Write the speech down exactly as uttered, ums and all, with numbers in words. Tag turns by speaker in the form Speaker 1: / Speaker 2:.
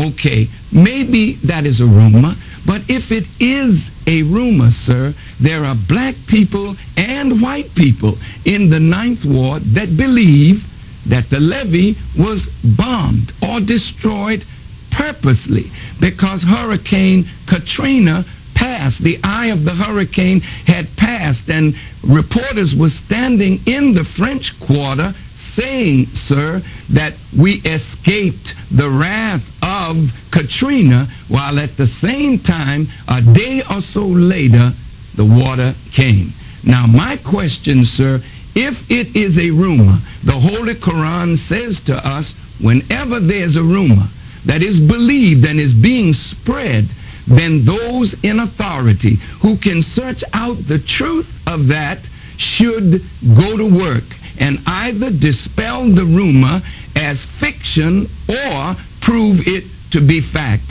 Speaker 1: Okay, maybe that is a rumor, but if it is a rumor, sir, there are black people and white people in the Ninth Ward that believe that the levee was bombed or destroyed purposely because Hurricane Katrina passed. The eye of the hurricane had passed, and reporters were standing in the French Quarter saying, sir, that we escaped the wrath of Katrina, while at the same time, a day or so later, the water came. Now, my question, sir, if it is a rumor, the Holy Quran says to us, whenever there's a rumor that is believed and is being spread, then those in authority who can search out the truth of that should go to work and either dispel the rumor as fiction or prove it to be fact.